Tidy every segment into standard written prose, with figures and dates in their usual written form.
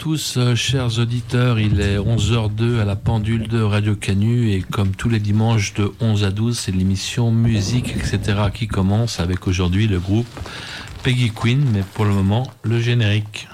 tous, chers auditeurs, il est 11h02 à la pendule de Radio Canu et comme tous les dimanches de 11 à 12, c'est l'émission Musique, etc. qui commence avec aujourd'hui le groupe Peggy Queen, mais pour le moment, le générique.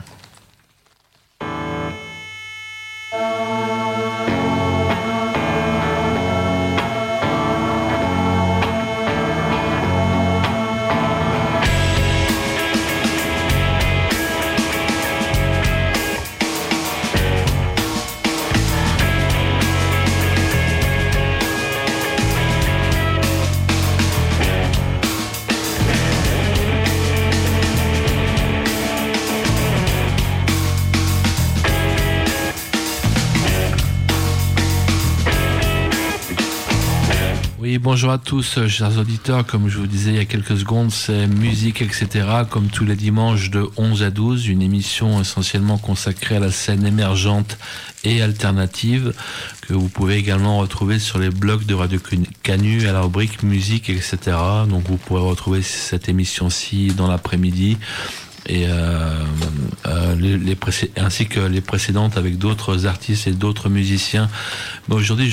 Bonjour à tous, chers auditeurs. Comme je vous disais il y a quelques secondes, c'est Musique, etc. Comme tous les dimanches de 11 à 12, une émission essentiellement consacrée à la scène émergente et alternative que vous pouvez également retrouver sur les blogs de Radio Canu à la rubrique Musique, etc. Donc vous pourrez retrouver cette émission-ci dans l'après-midi. Et ainsi que les précédentes avec d'autres artistes et d'autres musiciens. Mais aujourd'hui, j'ai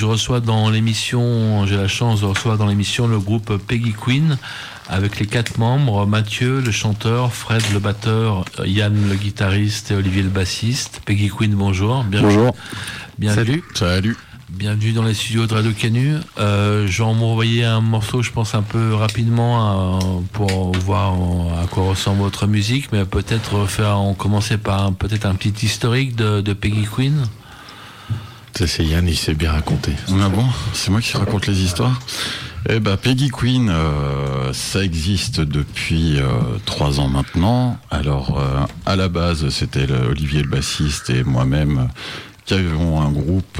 la chance de recevoir dans l'émission le groupe Peggy Queen avec les 4 membres, Mathieu, le chanteur, Fred, le batteur, Yann, le guitariste et Olivier, le bassiste. Peggy Queen, bonjour. Bonjour. Bienvenue. Salut. Bienvenue dans les studios de Radio Canu. Je vais m'envoyer un morceau, je pense, un peu rapidement pour voir à quoi ressemble votre musique, mais peut-être commencer par un petit historique de Peggy Queen. Ça, c'est Yann, il sait bien raconter. Ah bon ? C'est moi qui raconte les histoires ? Eh ben, Peggy Queen, ça existe depuis 3 ans maintenant. Alors, à la base, c'était Olivier le bassiste et moi-même qui avions un groupe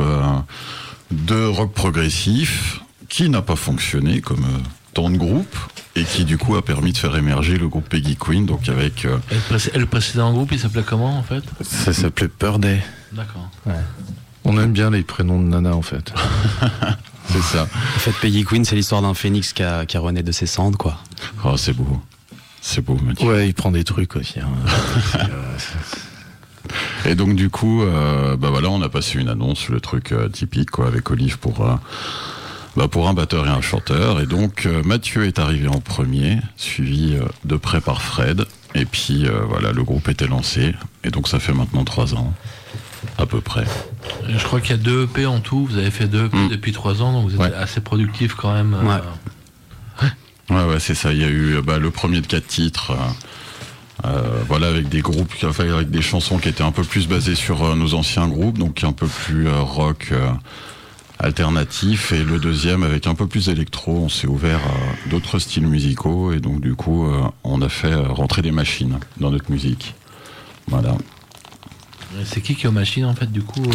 de rock progressif qui n'a pas fonctionné comme tant de groupes et qui du coup a permis de faire émerger le groupe Peggy Queen, donc avec... Et le précédent groupe, il s'appelait comment en fait ? Ça s'appelait Peur Day. D'accord. Ouais. On aime bien les prénoms de nana en fait. C'est ça. En fait, Peggy Queen, c'est l'histoire d'un phénix qui renaît de ses cendres, quoi. Oh, c'est beau. C'est beau, Mathieu. Ouais, il prend des trucs aussi. Hein. Et donc du coup, voilà, on a passé une annonce, le truc typique, quoi, avec Olive pour un batteur et un chanteur. Et donc Mathieu est arrivé en premier, suivi de près par Fred. Et puis voilà, le groupe était lancé. Et donc ça fait maintenant 3 ans, à peu près. Je crois qu'il y a 2 EP en tout. Vous avez fait 2 EP depuis 3 ans, donc vous êtes assez productif quand même. Ouais, c'est ça. Il y a eu le premier de 4 titres. Voilà, avec des groupes, avec des chansons qui étaient un peu plus basées sur nos anciens groupes, donc un peu plus rock alternatif, et le deuxième avec un peu plus électro. On s'est ouvert à d'autres styles musicaux et donc du coup on a fait rentrer des machines dans notre musique. Voilà. C'est qui est aux machines en fait du coup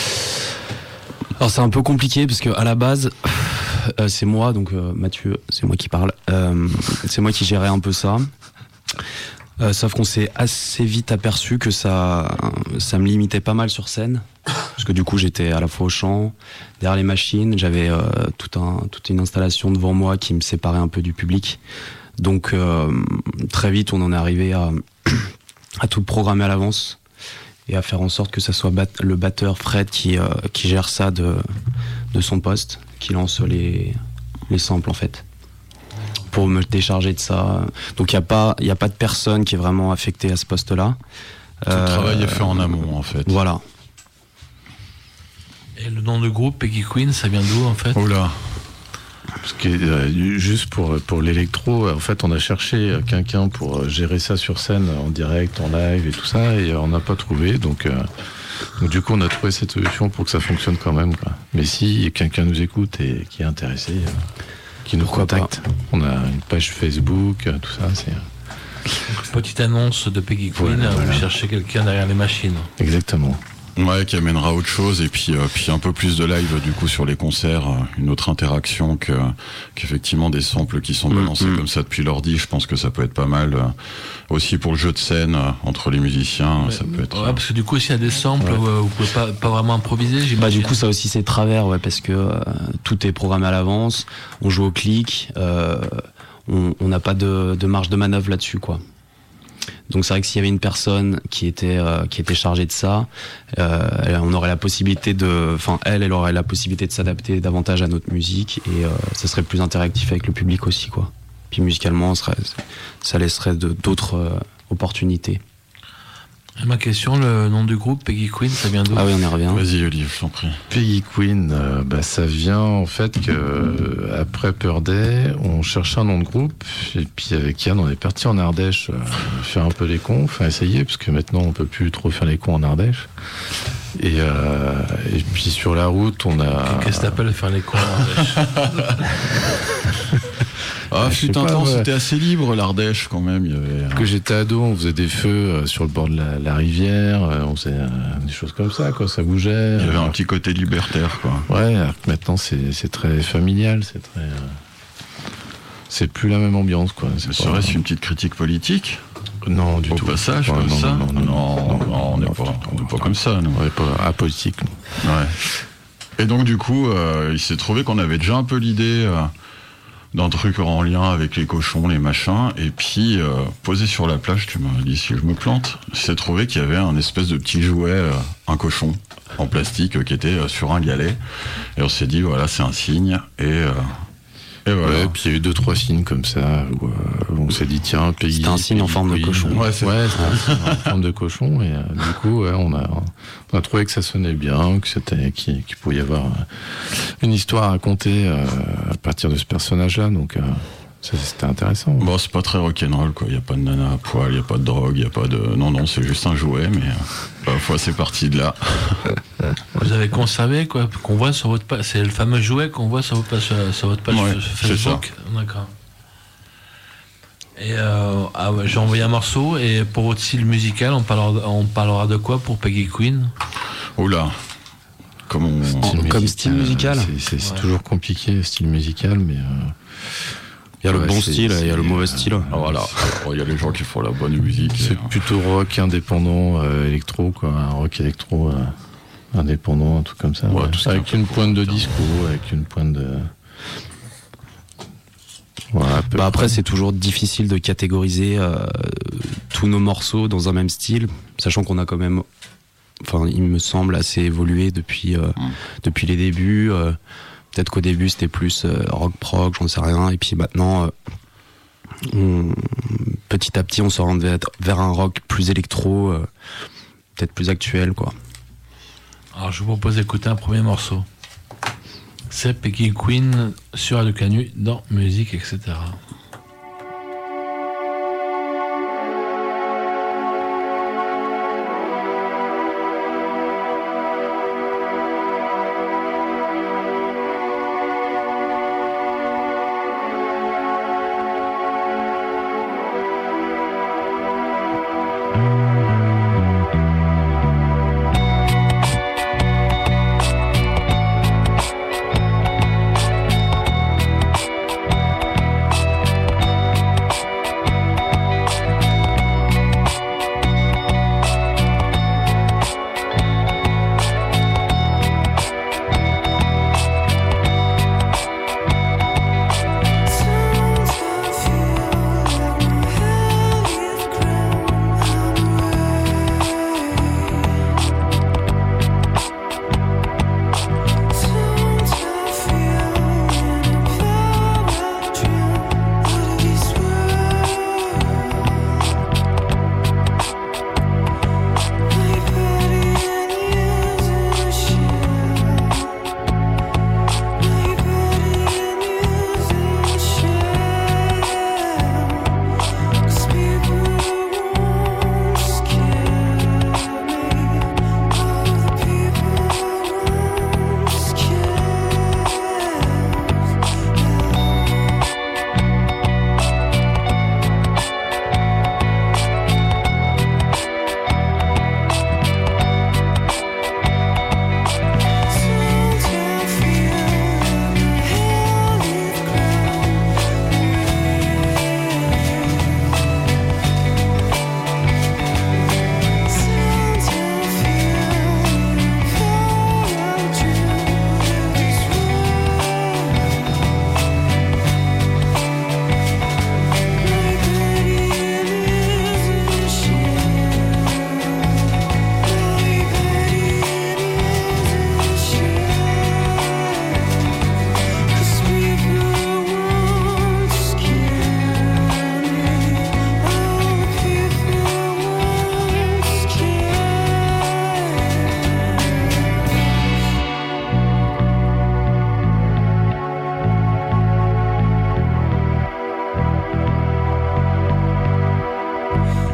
Alors c'est un peu compliqué parce que à la base c'est moi, donc Mathieu, c'est moi qui parle. C'est moi qui gérais un peu ça. Sauf qu'on s'est assez vite aperçu que ça me limitait pas mal sur scène, parce que du coup j'étais à la fois au chant, derrière les machines, j'avais toute une installation devant moi qui me séparait un peu du public. Donc très vite on en est arrivé à tout programmer à l'avance et à faire en sorte que ça soit le batteur Fred qui gère ça de son poste, qui lance les samples en fait, pour me décharger de ça. Donc il y a pas de personne qui est vraiment affectée à ce poste-là. Tout le travail est fait en amont en fait. Voilà. Et le nom de groupe Peggy Queen, ça vient d'où en fait ? Oh là. Parce que juste pour l'électro, en fait, on a cherché quelqu'un pour gérer ça sur scène, en direct, en live et tout ça, et on n'a pas trouvé. Donc du coup, on a trouvé cette solution pour que ça fonctionne quand même, quoi. Mais si quelqu'un nous écoute et qui est intéressé, qui nous contacte. On a une page Facebook, tout ça. C'est... Petite annonce de Peggy Queen, voilà. Vous cherchez quelqu'un derrière les machines. Exactement. Ouais, qui amènera autre chose et puis un peu plus de live du coup sur les concerts, une autre interaction qu'effectivement des samples qui sont balancés comme ça depuis l'ordi. Je pense que ça peut être pas mal aussi pour le jeu de scène entre les musiciens. Ça peut être. Ouais, parce que du coup, s'il y a des samples, vous pouvez pas vraiment improviser. J'imagine. Bah du coup, ça aussi c'est travers, ouais, parce que tout est programmé à l'avance. On joue au clic. On n'a pas de marge de manœuvre là-dessus, quoi. Donc c'est vrai que s'il y avait une personne qui était chargée de ça, on aurait la possibilité elle aurait la possibilité de s'adapter davantage à notre musique et ça serait plus interactif avec le public aussi, quoi. Puis musicalement, ça laisserait d'autres opportunités. Et ma question, le nom du groupe Peggy Queen, ça vient d'où? Ah oui, on y revient. Vas-y Olive, je t'en prie. Peggy Queen, ça vient en fait que après Peur Day, on cherchait un nom de groupe et puis avec Yann, on est parti en Ardèche faire un peu les cons, enfin essayer parce que maintenant on peut plus trop faire les cons en Ardèche. Et puis sur la route, on a. Qu'est-ce que t'appelles faire les cons en Ardèche? Ah, fut un temps, c'était assez libre l'Ardèche quand même. Il y avait, que j'étais ado, on faisait des feux sur le bord de la rivière, on faisait des choses comme ça, quoi. Ça bougeait. Il y avait un petit côté libertaire, quoi. Ouais, alors que maintenant c'est très familial, c'est très. C'est plus la même ambiance, quoi. Serait-ce une petite critique politique? Non, du tout. Au passage, comme ça? Non, on n'est pas comme ça, nous. On n'est pas apolitique, nous. Ouais. Et donc, du coup, il s'est trouvé qu'on avait déjà un peu l'idée d'un truc en lien avec les cochons, les machins, et puis posé sur la plage, tu m'as dit si je me plante, il s'est trouvé qu'il y avait un espèce de petit jouet, un cochon en plastique qui était sur un galet, et on s'est dit voilà, c'est un signe, et voilà. Ouais, puis il y a eu 2-3 signes comme ça où on s'est dit tiens, Peggy. C'était un signe en forme de cochon. Ouais, c'était un signe en forme de cochon, et du coup on a trouvé que ça sonnait bien, qu'il pouvait y avoir une histoire à raconter à partir de ce personnage-là, donc ça, c'était intéressant. Bon, c'est pas très rock'n'roll, quoi. Il y a pas de nana à poil, il y a pas de drogue, il y a pas de. Non, c'est juste un jouet, mais parfois c'est parti de là. Vous avez conservé, quoi, qu'on voit sur votre page. C'est le fameux jouet qu'on voit sur votre page Ouais, Facebook. D'accord. Et j'ai envoyé un morceau, et pour votre style musical, on parlera de quoi pour Peggy Queen? Oula. Comme style musical. C'est toujours compliqué, style musical, mais. Il y a le bon style, il y a le mauvais style. Voilà. Il y a les gens qui font la bonne musique. C'est plutôt rock indépendant, électro, quoi. Un rock électro indépendant, un truc comme ça. Ouais, avec une pointe de disco, avec une pointe de. Voilà, après, c'est toujours difficile de catégoriser tous nos morceaux dans un même style, sachant qu'on a quand même, il me semble, assez évolué depuis les débuts. Peut-être qu'au début c'était plus rock prog, j'en sais rien, et puis maintenant petit à petit on s'oriente vers un rock plus électro, peut-être plus actuel, quoi. Alors je vous propose d'écouter un premier morceau. C'est Peggy Queen sur Radio Canu dans Musique, etc.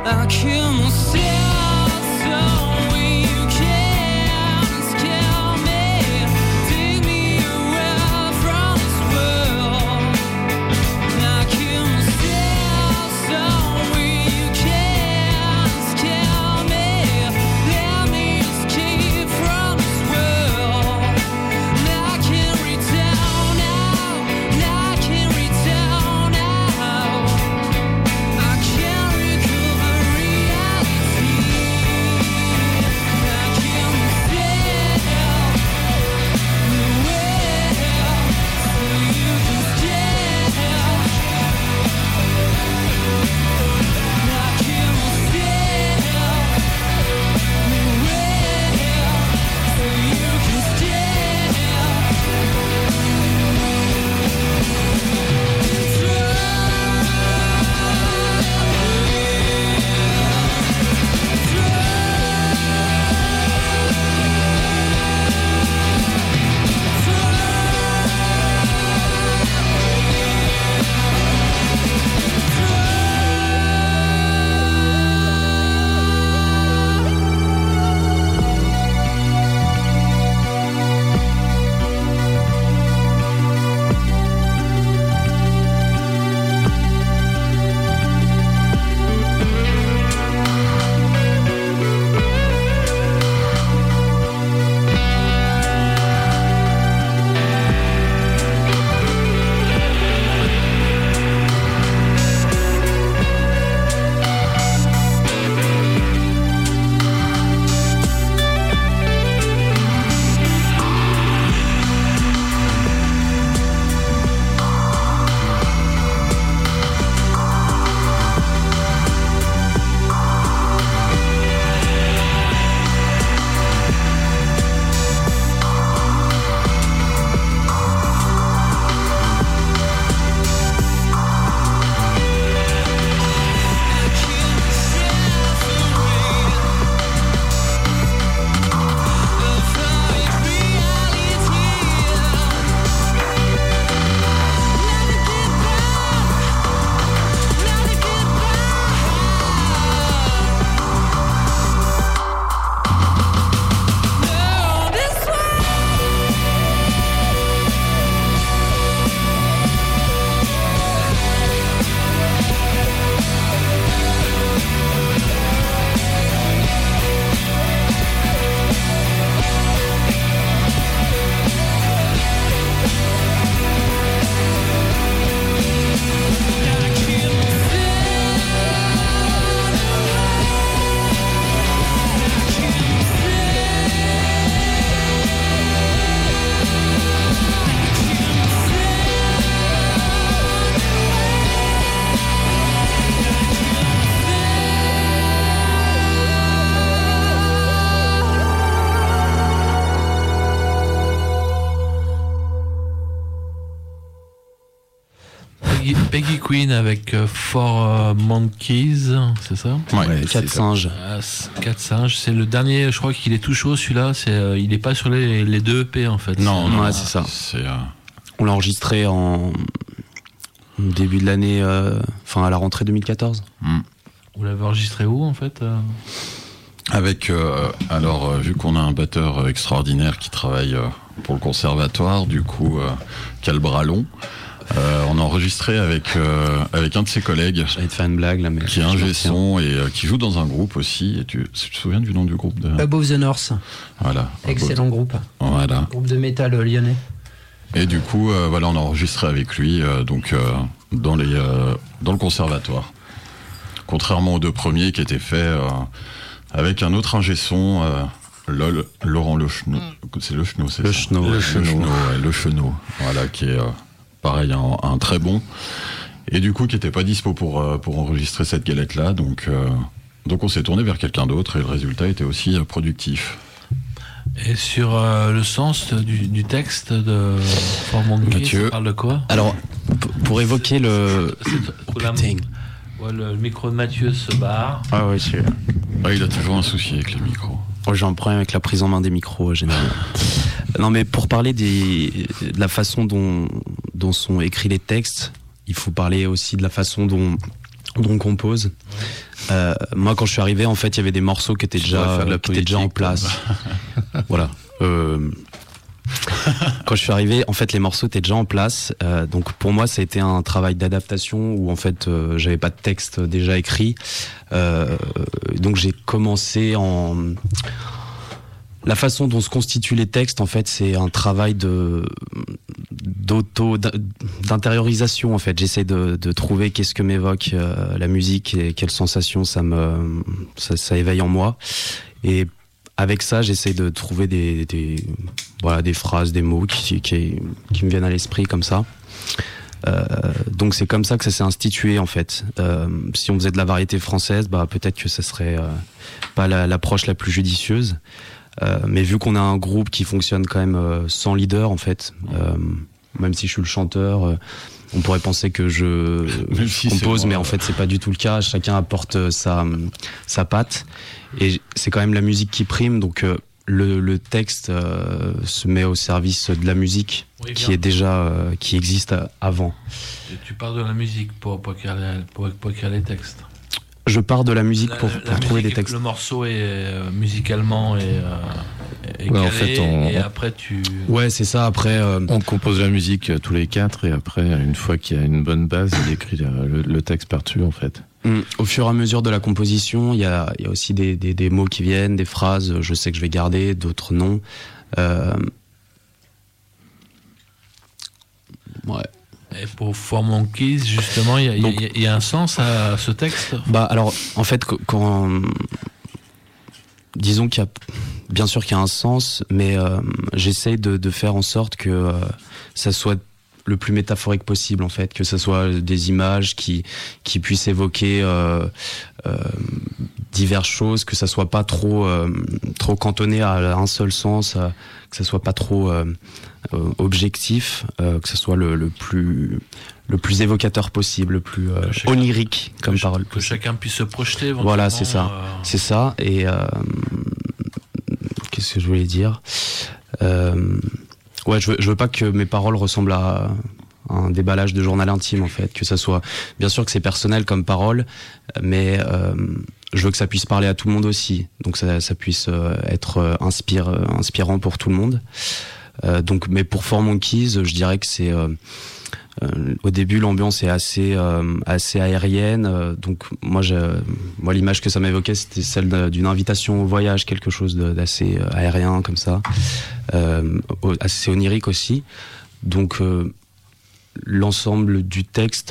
Peggy Queen avec Four Monkeys, c'est ça? Ouais, 4 singes. 4 singes, c'est le dernier, je crois qu'il est tout chaud celui-là, il est pas sur les deux EP en fait. Non, ouais, c'est ça. On l'a enregistré en début de l'année, à la rentrée 2014. Vous l'avez enregistré où en fait? Avec, vu qu'on a un batteur extraordinaire qui travaille pour le conservatoire, du coup, qui a le bras long, on a enregistré avec un de ses collègues. J'allais te faire une blague là, mais qui est ingé son et qui joue dans un groupe aussi. Et tu te souviens du nom du groupe Above the North. Voilà. Excellent groupe. Voilà. Groupe de métal lyonnais. Et du coup, on a enregistré avec lui, dans le conservatoire. Contrairement aux deux premiers qui étaient faits avec un autre ingé son, Laurent Lechenot. C'est Lechenot, c'est ça? Lechenot, voilà, qui est pareil, un très bon. Et du coup, qui n'était pas dispo pour enregistrer cette galette-là. Donc on s'est tourné vers quelqu'un d'autre et le résultat était aussi productif. Et sur le sens du texte de Four Monkeys, ça parle de quoi? Alors, pour évoquer le micro de Mathieu se barre. Ah oui, c'est... il a toujours un souci avec les micros. J'ai un problème avec la prise en main des micros, généralement. Non, mais pour parler de la façon dont sont écrits les textes, il faut parler aussi de la façon dont dont on compose. Moi, quand je suis arrivé, en fait, il y avait des morceaux qui étaient déjà en place. Voilà. Quand je suis arrivé, en fait, les morceaux étaient déjà en place. Donc, pour moi, ça a été un travail d'adaptation où, en fait, j'avais pas de texte déjà écrit. Donc, j'ai commencé la façon dont se constituent les textes, en fait, c'est un travail d'intériorisation, en fait. J'essaie de trouver qu'est-ce que m'évoque la musique et quelles sensations ça éveille en moi. Et avec ça, j'essaie de trouver des phrases, des mots qui me viennent à l'esprit comme ça. Donc c'est comme ça que ça s'est institué, en fait. Si on faisait de la variété française, peut-être que ça serait pas l'approche la plus judicieuse. Mais vu qu'on a un groupe qui fonctionne quand même sans leader, en fait, même si je suis le chanteur, on pourrait penser que je compose, mais en fait c'est pas du tout le cas. Chacun apporte sa patte, et c'est quand même la musique qui prime. Donc le texte se met au service de la musique qui existe avant. Et tu parles de la musique pour écrire les textes. Je pars de la musique pour trouver des textes. Le morceau est musicalement calé, en fait, et après tu... Ouais, c'est ça. Après, on compose la musique tous les quatre, et après, une fois qu'il y a une bonne base, il écrit le texte par-dessus, en fait. Au fur et à mesure de la composition, il y a aussi des mots qui viennent, des phrases. Je sais que je vais garder, d'autres non. Ouais. Et pour For Monkeys, justement, il y a un sens à ce texte. Alors, en fait, disons qu'il y a, bien sûr qu'il y a un sens, mais j'essaye de faire en sorte que ça soit le plus métaphorique possible, en fait, que ça soit des images qui puissent évoquer diverses choses, que ça soit pas trop cantonné à un seul sens, que ça soit pas trop objectif, que ce soit le plus évocateur possible, le plus onirique comme parole. Que chacun puisse se projeter. Voilà, c'est ça. C'est ça. Et qu'est-ce que je voulais dire ? Ouais, je veux pas que mes paroles ressemblent à un déballage de journal intime, en fait. Que ça soit, bien sûr que c'est personnel comme parole, mais je veux que ça puisse parler à tout le monde aussi. Donc ça puisse être inspirant pour tout le monde. Mais pour For Monkeys, je dirais que c'est au début l'ambiance est assez aérienne. Donc moi l'image que ça m'évoquait, c'était celle d'une invitation au voyage, quelque chose d'assez aérien comme ça, assez onirique aussi. Donc l'ensemble du texte,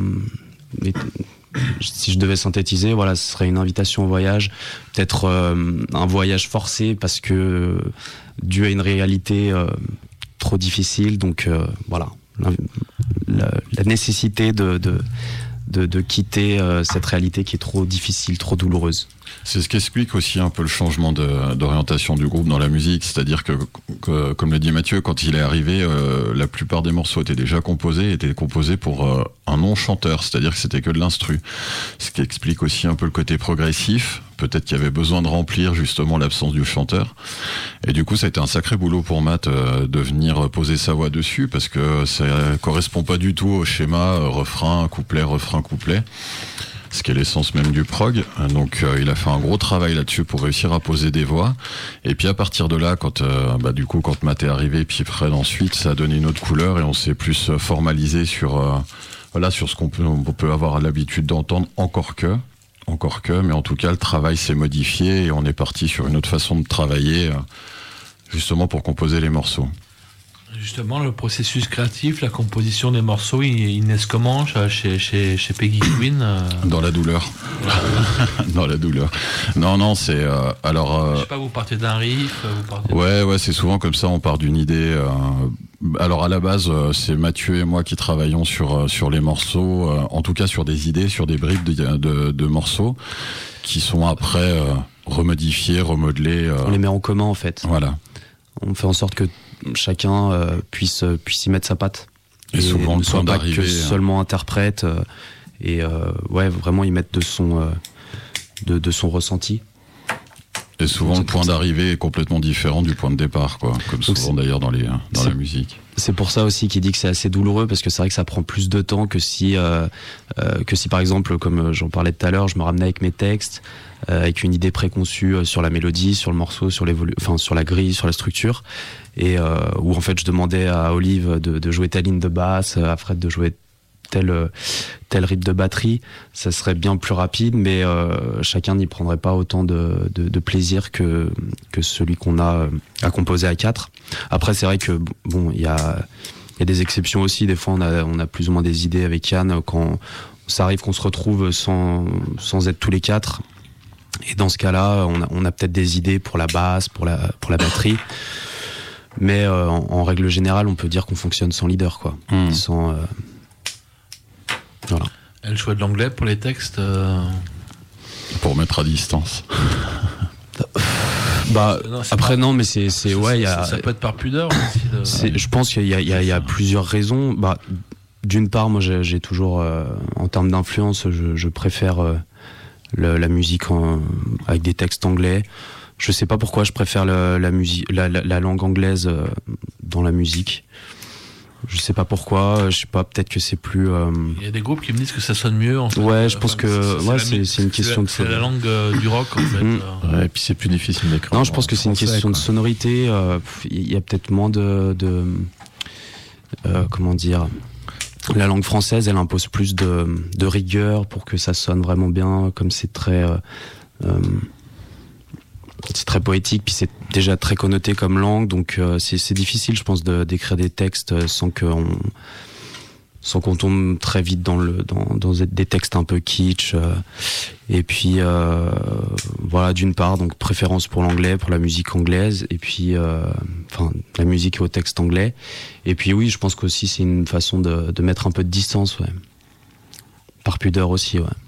si je devais synthétiser, voilà, ce serait une invitation au voyage, peut-être un voyage forcé parce que dû à une réalité trop difficile. Donc voilà, la nécessité de quitter cette réalité qui est trop difficile, trop douloureuse. C'est ce qui explique aussi un peu le changement d'orientation du groupe dans la musique, c'est-à-dire que comme l'a dit Mathieu, quand il est arrivé, la plupart des morceaux étaient composés pour un non-chanteur, c'est-à-dire que c'était que de l'instru. Ce qui explique aussi un peu le côté progressif, peut-être qu'il y avait besoin de remplir justement l'absence du chanteur. Et du coup, ça a été un sacré boulot pour Matt de venir poser sa voix dessus, parce que ça correspond pas du tout au schéma refrain, couplet, ce qui est l'essence même du prog. Donc il a fait un gros travail là-dessus pour réussir à poser des voix. Et puis à partir de là, quand Matt est arrivé, puis Fred ensuite, ça a donné une autre couleur et on s'est plus formalisé sur ce qu'on peut avoir l'habitude d'entendre, encore que, mais en tout cas le travail s'est modifié et on est parti sur une autre façon de travailler, justement pour composer les morceaux. Justement, le processus créatif, la composition des morceaux, il naissent comment chez Peggy Queen Dans la douleur. Dans la douleur. Non, c'est... je sais pas, vous partez d'un riff Ouais, c'est souvent comme ça, on part d'une idée. Alors à la base, c'est Mathieu et moi qui travaillons sur les morceaux, en tout cas sur des idées, sur des bribes de morceaux, qui sont après remodifiés, remodelés. On les met en commun, en fait. Voilà. On fait en sorte que chacun puisse y mettre sa patte et souvent ne soit pas que seulement interprète et vraiment y mettre de son ressenti. Et souvent, le point d'arrivée est complètement différent du point de départ, quoi. Comme souvent d'ailleurs dans la musique. C'est pour ça aussi qu'il dit que c'est assez douloureux, parce que c'est vrai que ça prend plus de temps que si par exemple, comme j'en parlais tout à l'heure, je me ramenais avec mes textes, avec une idée préconçue sur la mélodie, sur le morceau, sur sur la grille, sur la structure, et où en fait je demandais à Olive de jouer telle ligne de basse, à Fred de jouer tel rythme de batterie, ça serait bien plus rapide, mais chacun n'y prendrait pas autant de plaisir que celui qu'on a à composer à 4. Après, c'est vrai que bon, il y a des exceptions aussi. Des fois, on a plus ou moins des idées avec Yann quand ça arrive qu'on se retrouve sans être tous les 4. Et dans ce cas-là, on a peut-être des idées pour la basse, pour la batterie. Mais en règle générale, on peut dire qu'on fonctionne sans leader, quoi. Sans voilà. Elle choix de l'anglais pour les textes Pour mettre à distance. Non, après, non, mais c'est ouais, ça peut être par pudeur aussi. Je pense qu'il y a plusieurs raisons. D'une part, moi, j'ai toujours, en termes d'influence, je préfère la musique avec des textes anglais. Je sais pas pourquoi je préfère la musique, la langue anglaise dans la musique. Je sais pas pourquoi, je sais pas, peut-être que c'est plus... Il y a des groupes qui me disent que ça sonne mieux, en fait. Ouais, je pense que c'est une question de... C'est la langue du rock, en fait. Ouais, et puis c'est plus difficile d'écrire. Non, je pense que c'est une question de sonorité. Il y a peut-être moins comment dire... La langue française, elle impose plus de rigueur pour que ça sonne vraiment bien, comme c'est très poétique, puis c'est déjà très connoté comme langue, donc c'est difficile, je pense, d'écrire des textes sans qu'on tombe très vite dans des textes un peu kitsch. Et puis voilà, d'une part, donc préférence pour l'anglais, pour la musique anglaise, et puis la musique au texte anglais. Et puis oui, je pense qu'aussi c'est une façon de mettre un peu de distance, ouais. Par pudeur aussi, ouais.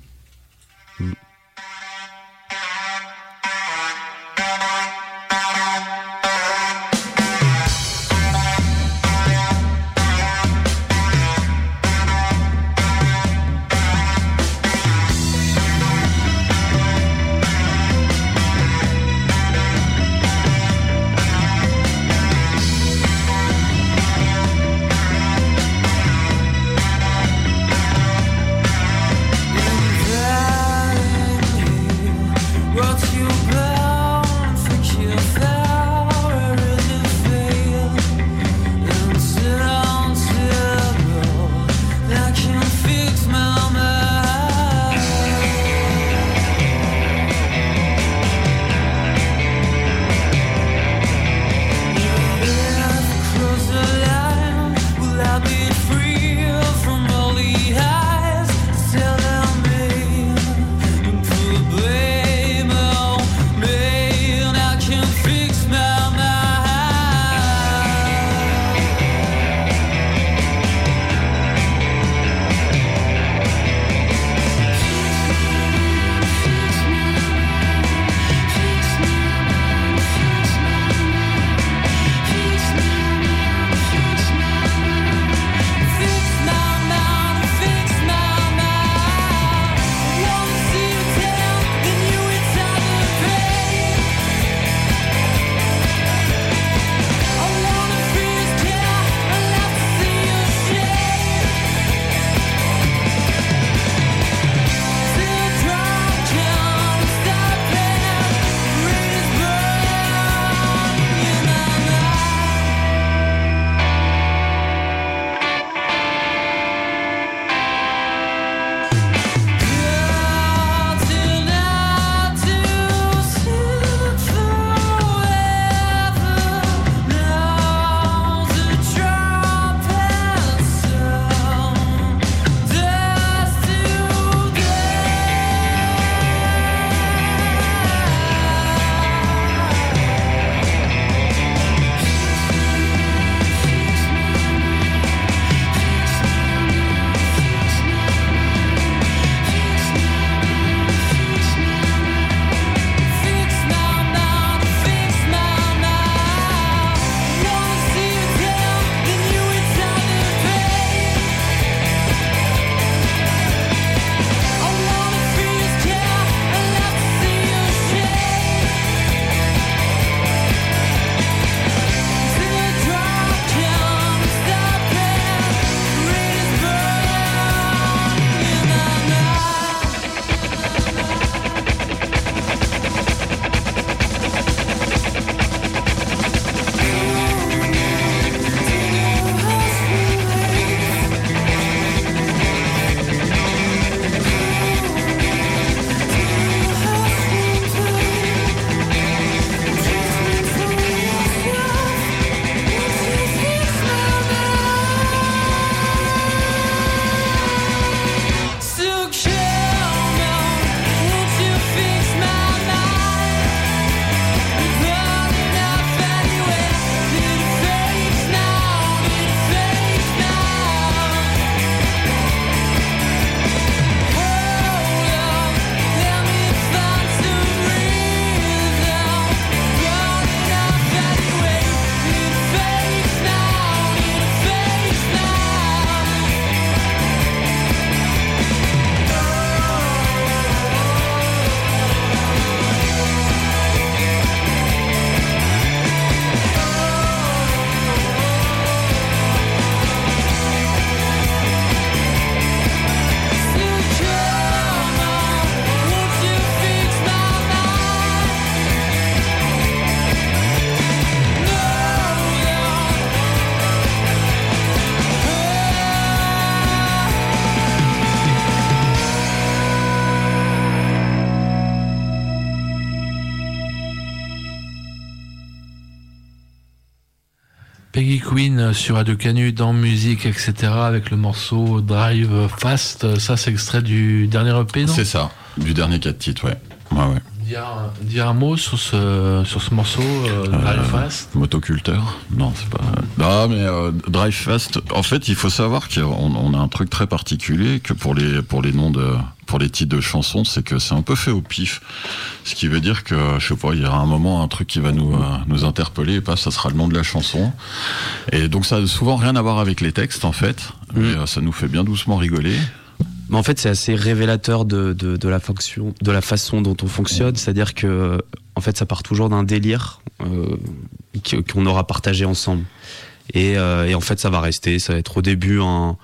Peggy Queen sur Radio Canu dans musique, etc. avec le morceau Drive Fast. Ça, c'est extrait du dernier EP, non ? C'est ça, du dernier 4 titres, ouais. Ouais. Dire un mot sur ce morceau, Drive Fast. Motoculteur ? Non, c'est pas. Non, mais Drive Fast. En fait, il faut savoir qu'on a un truc très particulier que pour les noms pour les titres de chansons, c'est que c'est un peu fait au pif. Ce qui veut dire que, je sais pas, il y aura un moment un truc qui va nous interpeller et ça sera le nom de la chanson. Et donc ça a souvent rien à voir avec les textes en fait, mais ça nous fait bien doucement rigoler. Mais en fait, c'est assez révélateur de la façon dont on fonctionne. C'est-à-dire que, en fait, ça part toujours d'un délire qu'on aura partagé ensemble. Et en fait, ça va rester. Ça va être au début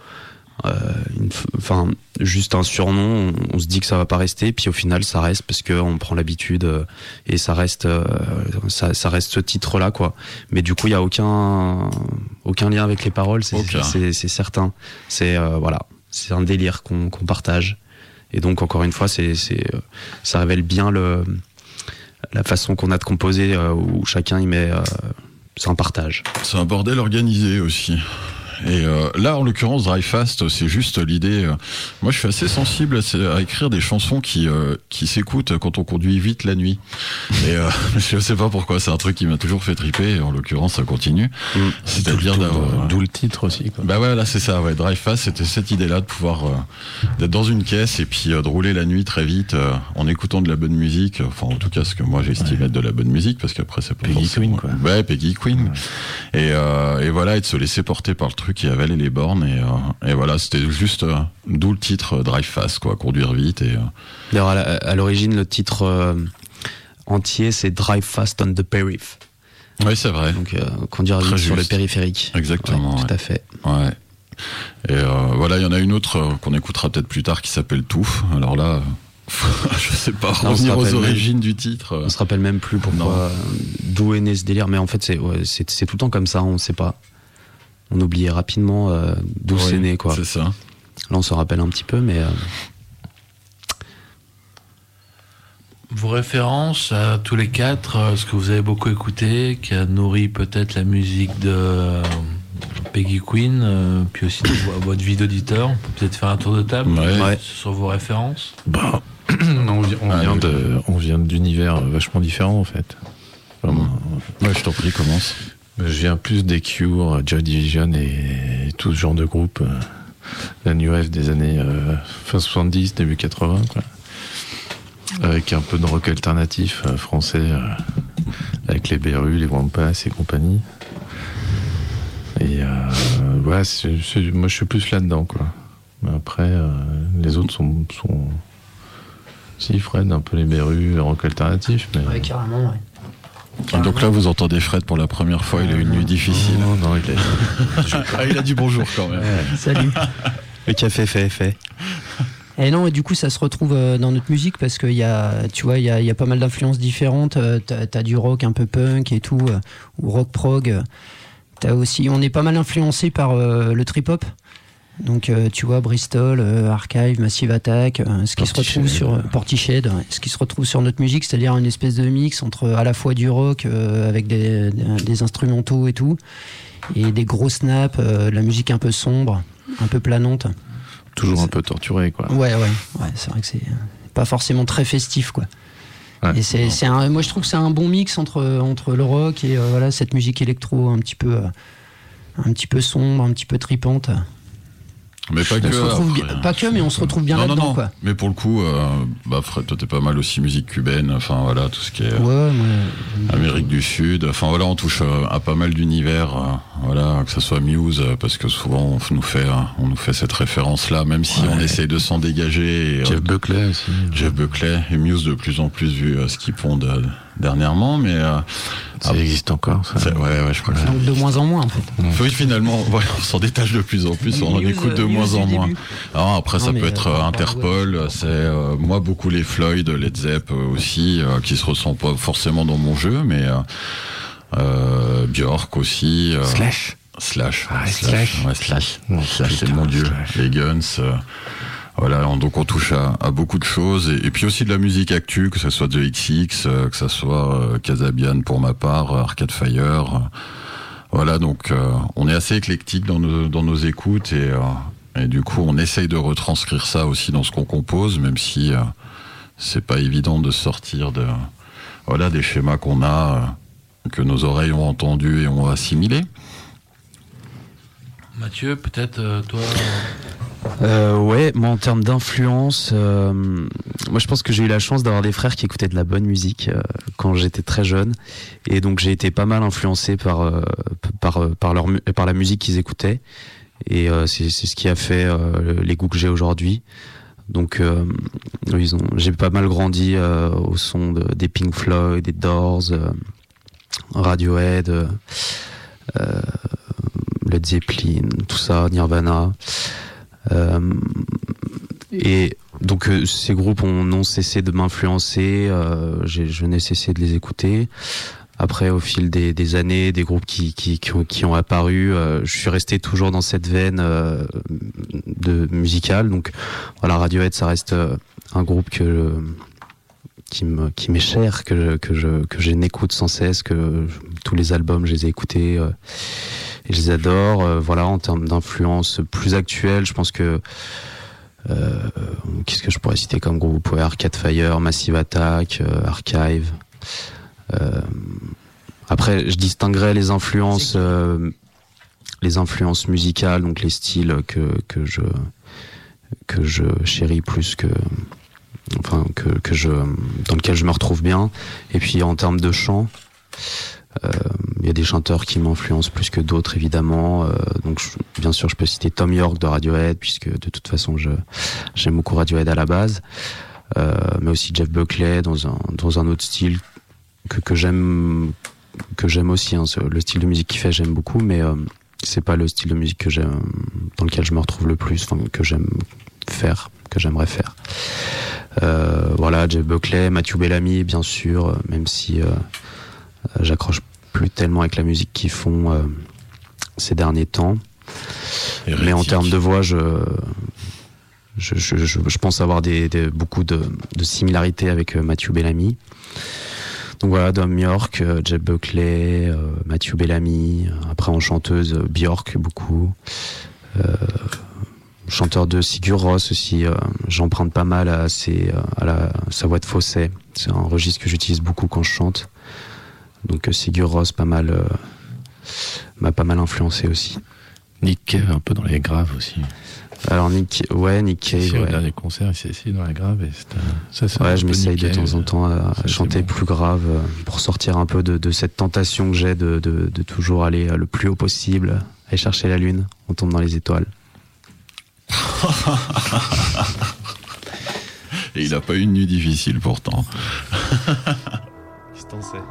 juste un surnom. On se dit que ça va pas rester, puis au final, ça reste parce qu'on prend l'habitude et ça reste ce titre-là, quoi. Mais du coup, il y a aucun lien avec les paroles. C'est certain. C'est voilà. C'est un délire qu'on partage. Et donc, encore une fois, ça révèle bien la façon qu'on a de composer, où chacun y met... c'est un partage. C'est un bordel organisé aussi. Et là, en l'occurrence, Drive Fast, c'est juste l'idée... moi, je suis assez sensible à écrire des chansons qui s'écoutent quand on conduit vite la nuit. Et je sais pas pourquoi, c'est un truc qui m'a toujours fait triper, et en l'occurrence, ça continue. C'est-à-dire d'où le titre aussi, quoi. Bah ouais, là, c'est ça, ouais. Drive Fast, c'était cette idée-là de pouvoir d'être dans une caisse et puis de rouler la nuit très vite en écoutant de la bonne musique. Enfin, en tout cas, ce que moi, j'estime être de la bonne musique, parce qu'après, c'est pas Peggy Queen, quoi. Ouais, Peggy Queen. Ouais. Et voilà, et de se laisser porter par le truc qui avalait les bornes, et voilà, c'était juste d'où le titre Drive Fast, quoi, conduire vite. Et d'ailleurs, à l'origine, le titre entier, c'est Drive Fast on the Periph. Oui, c'est vrai. Donc conduire vite sur le périphérique. Exactement. Ouais, tout à fait. Ouais. Et voilà, il y en a une autre qu'on écoutera peut-être plus tard qui s'appelle Touffe. Alors là, je sais pas, revenir aux origines du titre. On se rappelle même plus pourquoi, d'où est né ce délire, mais en fait c'est tout le temps comme ça, on sait pas. On oubliait rapidement d'où c'est né, quoi. C'est ça. Là, on se rappelle un petit peu, mais... Vos références à tous les quatre, ce que vous avez beaucoup écouté, qui a nourri peut-être la musique de Peggy Queen, puis aussi votre vie d'auditeur. On peut peut-être faire un tour de table sur vos références. Bah, on vient d'univers vachement différents, en fait. Vraiment. Ouais, je t'en prie, commence. Je viens plus des Cure, Joy Division et tout ce genre de groupe, la New Wave des années fin 70, début 80, quoi. Avec un peu de rock alternatif français, avec les Berus, les Wampas et compagnie. Et ouais, moi je suis plus là-dedans, quoi. Mais après, les autres sont... Si, Fred, un peu les Berus, le rock alternatif, mais... Ouais, carrément, ouais. Donc là, vous entendez Fred pour la première fois, il a eu une nuit difficile. Non, il a dit bonjour quand même. Salut. Le café fait. Et non, et du coup, ça se retrouve dans notre musique parce qu'il y a, tu vois, il y a pas mal d'influences différentes. T'as du rock un peu punk et tout, ou rock prog. T'as aussi, on est pas mal influencé par le trip-hop. Donc, tu vois, Bristol, Archive, Massive Attack, ce qui se retrouve sur Portishead, ce qui se retrouve sur notre musique, c'est-à-dire une espèce de mix entre à la fois du rock avec des instrumentaux et tout, et des gros snaps, de la musique un peu sombre, un peu planante. Toujours un peu torturé, quoi. Ouais, c'est vrai que c'est pas forcément très festif, quoi. Ouais. Et moi, je trouve que c'est un bon mix entre le rock et voilà, cette musique électro un petit peu sombre, un petit peu tripante. Mais pas que. Mais on se retrouve bien là-dedans, quoi. Mais pour le coup, Fred, toi, t'es pas mal aussi musique cubaine, enfin voilà, tout ce qui est Amérique du Sud. Enfin voilà, on touche à pas mal d'univers, voilà, que ça soit Muse, parce que souvent on nous fait cette référence-là, même si on essaye de s'en dégager. Et, Jeff Buckley aussi. Jeff Buckley et Muse de plus en plus vu ce qu'ils pondent dernièrement, mais ça existe encore, ça. Ouais, je crois que donc de moins en moins, en fait. Oui, finalement, voilà, on s'en détache de plus en plus, on en écoute de moins en moins. Alors, après, ça peut être Interpol, c'est moi beaucoup les Floyd, Led Zepp aussi, qui se ressentent pas forcément dans mon jeu, mais Björk aussi. Slash, c'est mon dieu. Les Guns. Voilà, donc on touche à beaucoup de choses, et puis aussi de la musique actu, que ça soit The XX, que ça soit Casabian pour ma part, Arcade Fire. Voilà, donc on est assez éclectique dans nos écoutes et du coup on essaye de retranscrire ça aussi dans ce qu'on compose, même si c'est pas évident de sortir des schémas qu'on a, que nos oreilles ont entendus et ont assimilés. Mathieu, peut-être toi. Ouais, moi en termes d'influence, moi je pense que j'ai eu la chance d'avoir des frères qui écoutaient de la bonne musique quand j'étais très jeune, et donc j'ai été pas mal influencé par la musique qu'ils écoutaient, et c'est ce qui a fait les goûts que j'ai aujourd'hui. Donc j'ai pas mal grandi au son des Pink Floyd, des Doors, Radiohead, Led Zeppelin, tout ça, Nirvana. Et donc ces groupes n'ont cessé de m'influencer, je n'ai cessé de les écouter. Après, au fil des années, des groupes qui ont apparu, je suis resté toujours dans cette veine de musicale. Donc voilà, Radiohead, ça reste un groupe qui m'est cher, que je n'écoute sans cesse, que tous les albums je les ai écoutés et je les adore. Voilà, en termes d'influence plus actuelle, je pense que qu'est-ce que je pourrais citer comme groupe? Ouais, Arcade Fire, Massive Attack, Archive. Après, je distinguerais les influences musicales, donc les styles que je chéris plus dans lequel je me retrouve bien. Et puis en termes de chant, il y a des chanteurs qui m'influencent plus que d'autres, évidemment. Donc bien sûr, je peux citer Tom York de Radiohead, puisque de toute façon j'aime beaucoup Radiohead à la base, mais aussi Jeff Buckley dans un autre style que j'aime aussi, hein. Le style de musique qu'il fait, j'aime beaucoup, mais c'est pas le style de musique que j'aime, dans lequel je me retrouve le plus, enfin que j'aimerais faire. Voilà, Jeff Buckley, Matthew Bellamy, bien sûr, même si j'accroche plus tellement avec la musique qu'ils font ces derniers temps. Mais en termes de voix, je pense avoir beaucoup de similarités avec Matthew Bellamy. Donc voilà, Tom York, Jeff Buckley, Matthew Bellamy. Après en chanteuse, Björk beaucoup. Chanteur de Sigur Rós aussi, j'emprunte pas mal à sa voix de fausset. C'est un registre que j'utilise beaucoup quand je chante. Donc Sigur Rós m'a pas mal influencé aussi. Nick Cave un peu dans les graves aussi. Alors Nick Cave, au dernier concert, il s'est essayé dans la grave et je m'essaye de temps en temps à chanter plus grave pour sortir un peu de cette tentation que j'ai de toujours aller le plus haut possible, aller chercher la lune, on tombe dans les étoiles. Et il a pas eu une nuit difficile pourtant. Je t'en sais.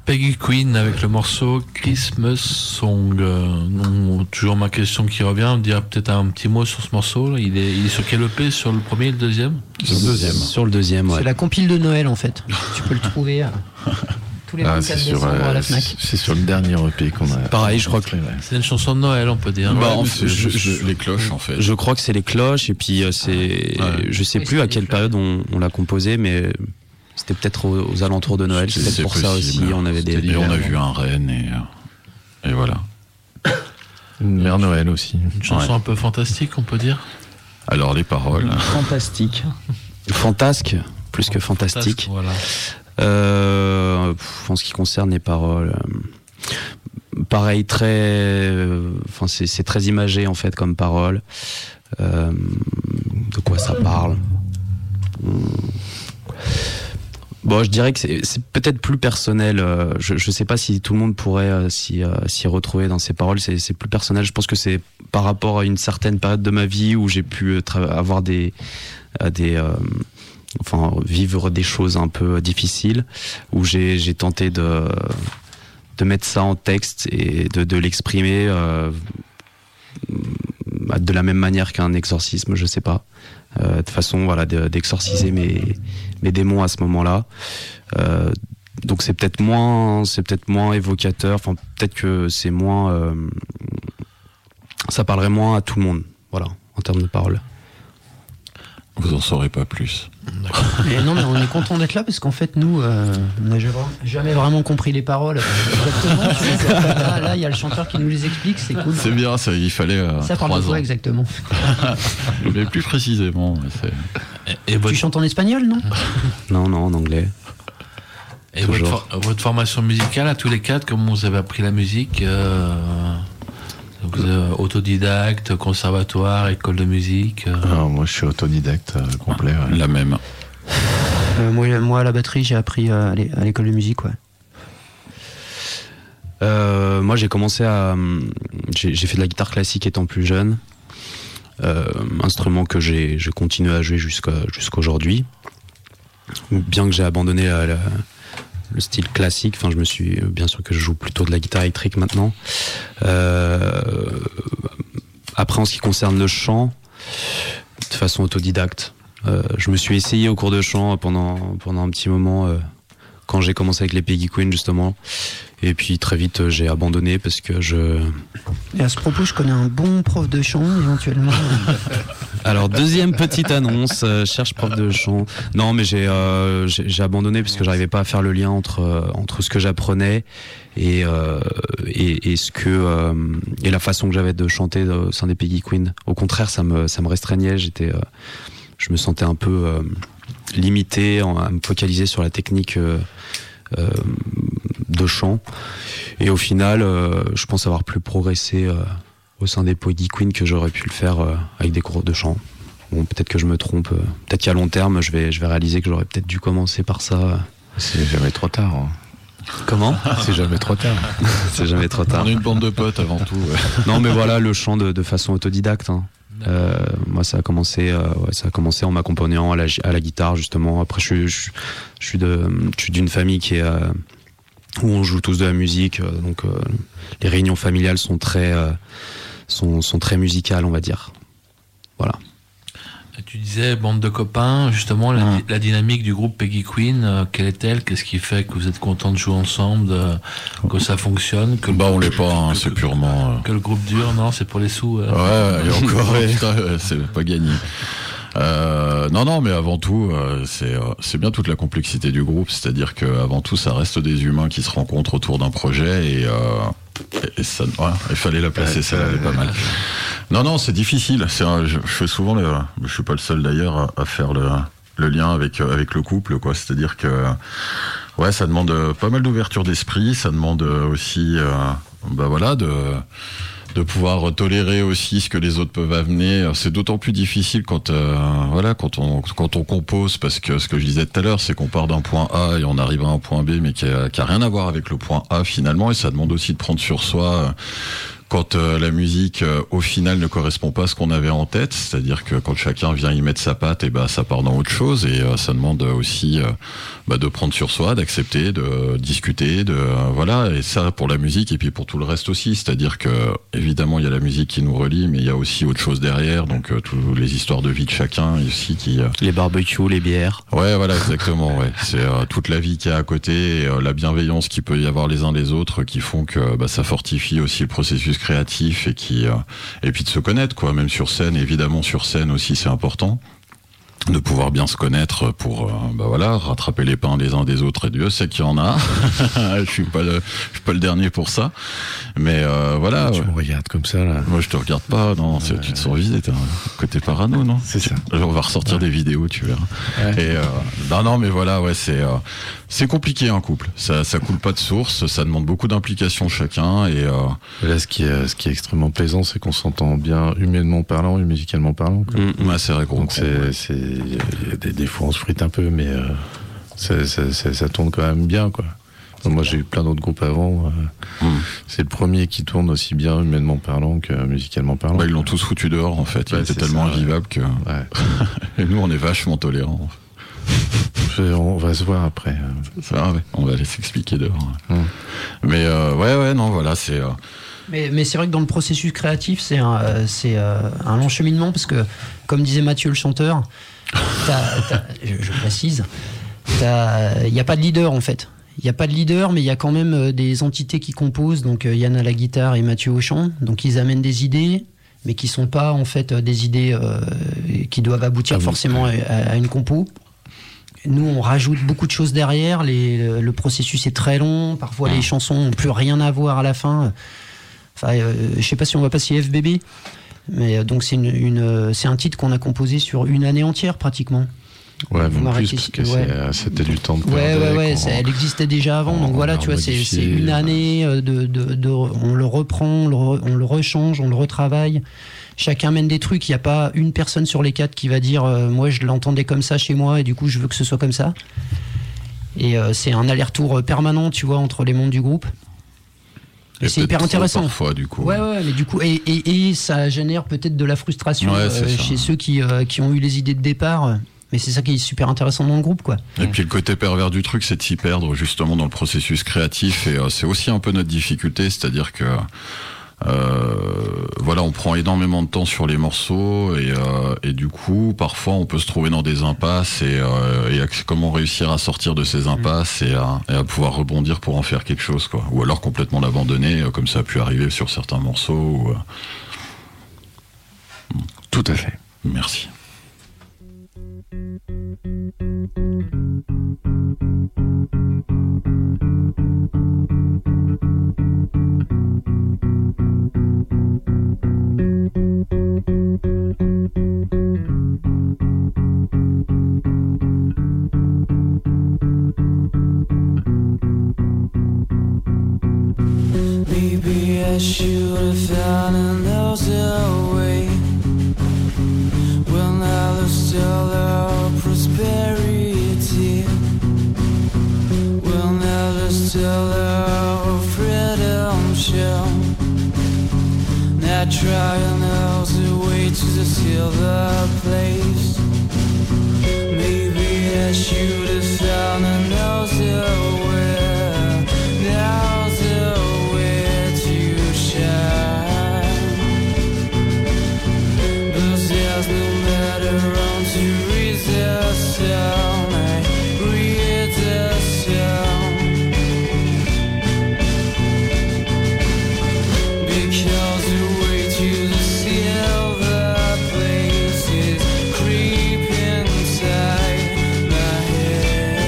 Peggy Queen avec le morceau Christmas Song. Toujours ma question qui revient, dire peut-être un petit mot sur ce morceau. Il est sur quel EP? Sur le premier et le deuxième? Sur le deuxième. Sur le deuxième, ouais. C'est la compile de Noël en fait. Tu peux le trouver tous les 24 décembre à la Fnac. C'est sur le dernier EP qu'on a. Pareil, je crois que c'est une chanson de Noël, on peut dire. C'est juste les cloches en fait. Je crois que c'est les cloches et puis je sais plus à quelle période on l'a composé, mais c'était peut-être aux alentours de Noël. C'est peut-être pour ça aussi. On avait Et on a vu un renne et voilà. Une mère Noël aussi. Une chanson un peu fantastique, on peut dire. Alors les paroles. Fantastique. Fantasque, plus que fantastique. Voilà. En ce qui concerne les paroles, pareil, c'est très imagé en fait comme parole. De quoi ça parle? Bon, je dirais que c'est peut-être plus personnel. Je sais pas si tout le monde pourrait s'y retrouver dans ces paroles. C'est plus personnel. Je pense que c'est par rapport à une certaine période de ma vie où j'ai pu avoir vivre des choses un peu difficiles, où j'ai tenté de mettre ça en texte et de l'exprimer de la même manière qu'un exorcisme, je sais pas. De façon, voilà, d'exorciser mes démons à ce moment-là. Donc c'est peut-être moins évocateur. Enfin, peut-être que c'est moins, ça parlerait moins à tout le monde. Voilà, en termes de paroles. Vous en saurez pas plus. Mais non, mais on est content d'être là parce qu'en fait, nous, on n'a jamais vraiment compris les paroles. Exactement. Là, il y a le chanteur qui nous les explique, c'est cool. C'est bien, ça, il fallait. Ça parle 3 de quoi ans. exactement? Mais plus précisément. Et Tu chantes en espagnol, non? Non, en anglais. Et votre formation musicale, à tous les quatre, comment vous avez appris la musique? Autodidacte, conservatoire, école de musique. Alors, moi, je suis autodidacte complet. Ouais. La même. Moi, à la batterie, j'ai appris à l'école de musique, ouais. Moi, j'ai commencé j'ai fait de la guitare classique étant plus jeune. Instrument que j'ai continué à jouer jusqu'à aujourd'hui. Bien que j'ai abandonné le style classique, enfin, bien sûr que je joue plutôt de la guitare électrique maintenant. Après, en ce qui concerne le chant, de façon autodidacte, je me suis essayé au cours de chant pendant un petit moment, quand j'ai commencé avec les Peggy Queen justement, et puis très vite j'ai abandonné parce que Et à ce propos, je connais un bon prof de chant éventuellement. Alors, deuxième petite annonce, cherche prof de chant. Non, mais j'ai abandonné parce que j'arrivais pas à faire le lien entre ce que j'apprenais et ce que et la façon que j'avais de chanter au sein des Peggy Queen. Au contraire, ça me restreignait. Je me sentais un peu limité à me focaliser sur la technique de chant. Et au final, je pense avoir plus progressé au sein des Peggy Queen que j'aurais pu le faire avec des cours de chant. Bon, peut-être que je me trompe. Peut-être qu'à long terme, je vais réaliser que j'aurais peut-être dû commencer par ça. C'est jamais trop tard. Hein. Comment? C'est jamais trop tard. C'est jamais trop tard. On est une bande de potes avant tout. Ouais. Non, mais voilà, le chant de façon autodidacte. Hein. Moi, ça a commencé en m'accompagnant à la guitare justement. Après, je suis d'une famille qui est où on joue tous de la musique, donc les réunions familiales sont très musicales, on va dire. Voilà. Tu disais bande de copains, justement, la dynamique du groupe Peggy Queen, quelle est-elle? Qu'est-ce qui fait que vous êtes contents de jouer ensemble, que ça fonctionne, que on l'est pas, hein, c'est purement. Que le groupe dure, non, c'est pour les sous. Ouais, et encore, putain, c'est pas gagné. Non, mais avant tout, c'est bien toute la complexité du groupe, c'est-à-dire que avant tout, ça reste des humains qui se rencontrent autour d'un projet et ça, ouais, il fallait la placer, ça allait pas mal. Non, c'est difficile. Je fais souvent, je suis pas le seul d'ailleurs à faire le lien avec le couple, quoi. C'est-à-dire que ouais, ça demande pas mal d'ouverture d'esprit, ça demande aussi, de pouvoir tolérer aussi ce que les autres peuvent amener. C'est d'autant plus difficile quand on compose, parce que ce que je disais tout à l'heure, c'est qu'on part d'un point A et on arrive à un point B, mais qui a rien à voir avec le point A finalement, et ça demande aussi de prendre sur soi quand la musique au final ne correspond pas à ce qu'on avait en tête, c'est-à-dire que quand chacun vient y mettre sa patte, et ben ça part dans autre chose, et ça demande aussi de prendre sur soi, d'accepter, de discuter, voilà, et ça pour la musique et puis pour tout le reste aussi, c'est-à-dire que évidemment il y a la musique qui nous relie, mais il y a aussi autre chose derrière, donc toutes les histoires de vie de chacun aussi qui les barbecues, les bières. Ouais, voilà, exactement, ouais. C'est toute la vie qu'il y a à côté, et la bienveillance qu'il peut y avoir les uns les autres qui font que ça fortifie aussi le processus créatif et et puis de se connaître, quoi, même sur scène. Évidemment, sur scène aussi, c'est important de pouvoir bien se connaître pour rattraper les pains des uns des autres, et Dieu sait qu'il y en a. je suis pas le dernier pour ça, mais voilà. Tu me regardes comme ça là. Moi je te regarde pas, non, tu te sens visé, t'as un côté parano, non? C'est ça. On va ressortir des vidéos, tu verras. Ouais. Et non mais voilà, ouais, c'est compliqué un couple, ça coule pas de source, ça demande beaucoup d'implication chacun, et là ce qui est extrêmement plaisant, c'est qu'on s'entend bien humainement parlant et musicalement parlant, quoi. Ouais, c'est vrai. Donc il y a des fois on se frite un peu, mais ça tourne quand même bien, quoi. Donc moi j'ai eu plein d'autres groupes avant, c'est le premier qui tourne aussi bien humainement parlant que musicalement parlant. Ils l'ont tous foutu dehors en fait, il était tellement invivable que et nous on est vachement tolérants. On va se voir après. On va aller s'expliquer dehors. Mais non, voilà, c'est. Mais c'est vrai que dans le processus créatif, c'est un long cheminement, parce que, comme disait Mathieu le chanteur, je précise, il n'y a pas de leader en fait. Il n'y a pas de leader, mais il y a quand même des entités qui composent. Donc Yann à la guitare et Mathieu au chant. Donc ils amènent des idées, mais qui ne sont pas en fait des idées qui doivent aboutir forcément à une compo. Nous, on rajoute beaucoup de choses derrière. Le processus est très long. Parfois, les chansons n'ont plus rien à voir à la fin. Enfin, je sais pas si on va passer FBB, mais donc c'est un titre qu'on a composé sur une année entière pratiquement. Ouais, même plus, parce que c'était du temps de elle existait déjà avant, donc voilà, tu vois, c'est une année on le reprend, on le rechange, on le retravaille. Chacun mène des trucs, il n'y a pas une personne sur les 4 qui va dire moi je l'entendais comme ça chez moi et du coup je veux que ce soit comme ça. Et c'est un aller-retour permanent, tu vois, entre les membres du groupe. Et c'est hyper intéressant. Parfois, du coup. Ouais, mais du coup, et ça génère peut-être de la frustration chez ceux qui ont eu les idées de départ. Mais c'est ça qui est super intéressant dans le groupe, quoi. Et puis le côté pervers du truc, c'est de s'y perdre justement dans le processus créatif, et c'est aussi un peu notre difficulté, c'est-à-dire que on prend énormément de temps sur les morceaux, et du coup parfois on peut se trouver dans des impasses, et comment réussir à sortir de ces impasses et à pouvoir rebondir pour en faire quelque chose, quoi. Ou alors complètement l'abandonner, comme ça a pu arriver sur certains morceaux. Tout à fait. Merci. Maybe I should have found another way. When I lost all our prosperity, when I lost all our freedom show, now try another way to the silver place. Maybe I should have found another way. Now the way to shine, but there's no matter on to read the sound. I read the sound, because the way to the silver place is creeping inside my head.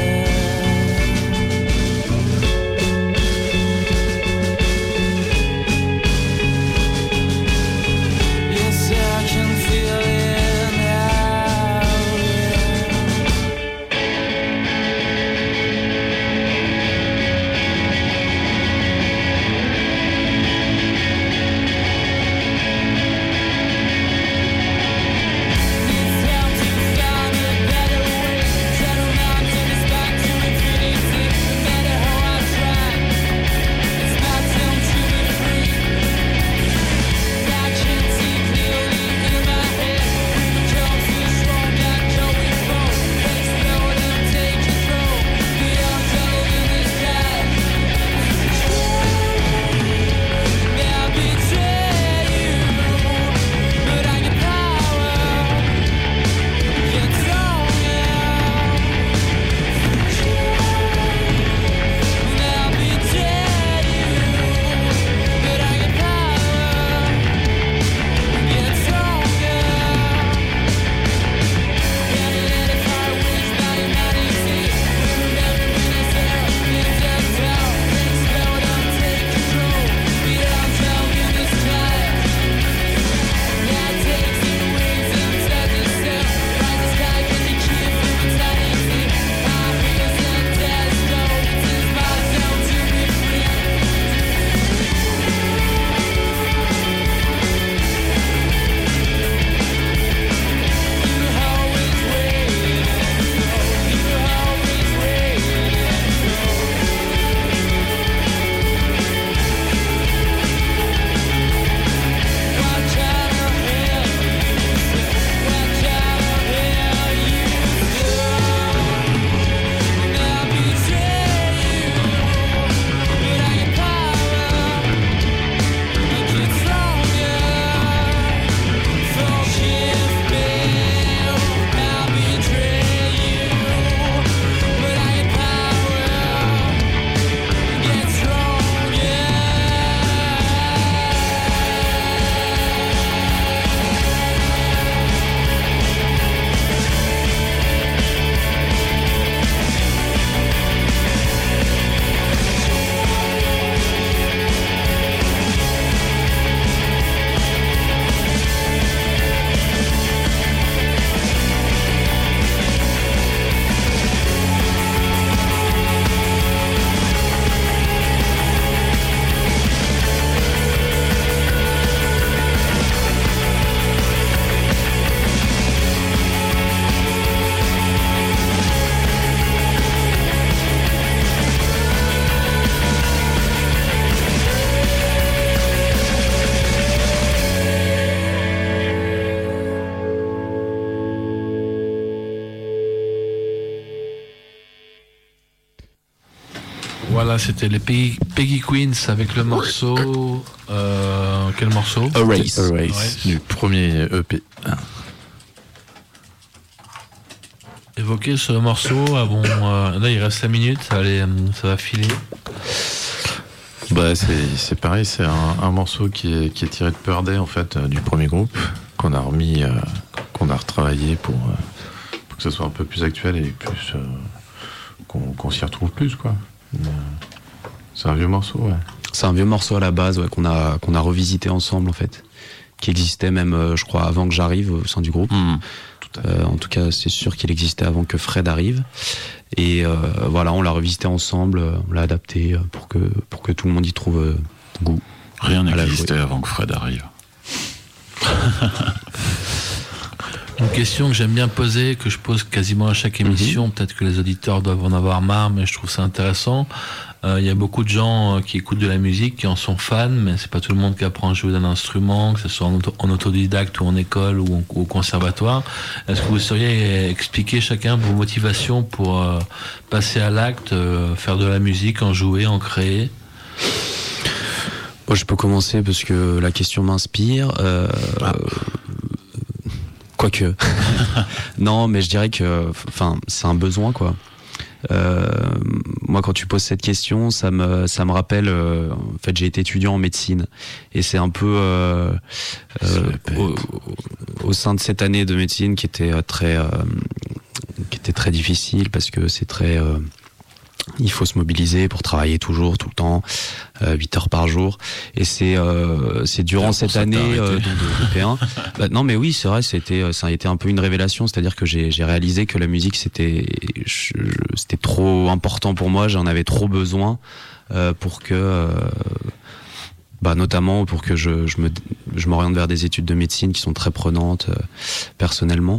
Voilà, c'était les Peggy Queens avec le morceau. Quel morceau? Erase. Du premier EP. Évoquer ce morceau. Là, il reste 5 minutes. Allez, ça va filer. Bah, c'est pareil, c'est un morceau qui est tiré de Peur Day, en fait, du premier groupe, qu'on a remis, qu'on a retravaillé pour que ce soit un peu plus actuel et plus qu'on s'y retrouve plus, quoi. C'est un vieux morceau, ouais. C'est un vieux morceau à la base, ouais, qu'on a revisité ensemble, en fait, qui existait même, je crois, avant que j'arrive au sein du groupe. En tout cas, c'est sûr qu'il existait avant que Fred arrive. Et voilà, on l'a revisité ensemble, on l'a adapté pour que tout le monde y trouve goût. Rien n'existait avant que Fred arrive. Une question que j'aime bien poser, que je pose quasiment à chaque émission, peut-être que les auditeurs doivent en avoir marre, mais je trouve ça intéressant. Il y a beaucoup de gens qui écoutent de la musique, qui en sont fans, mais c'est pas tout le monde qui apprend à jouer d'un instrument, que ce soit en autodidacte ou en école ou au conservatoire. Est-ce que vous sauriez expliquer chacun vos motivations pour passer à l'acte, faire de la musique, en jouer, en créer? Moi, je peux commencer parce que la question m'inspire. Quoique. Non, mais je dirais que, c'est un besoin, quoi. Moi, quand tu poses cette question, ça me rappelle. En fait, j'ai été étudiant en médecine, et c'est un peu au sein de cette année de médecine qui était très difficile parce que c'est très. Il faut se mobiliser pour travailler toujours, tout le temps, 8 heures par jour. Et c'est durant cette année de P1. Bah, non, mais oui, c'est vrai, ça a été un peu une révélation. C'est-à-dire que j'ai réalisé que la musique, c'était trop important pour moi. J'en avais trop besoin pour que, notamment pour que je m'oriente vers des études de médecine qui sont très prenantes personnellement.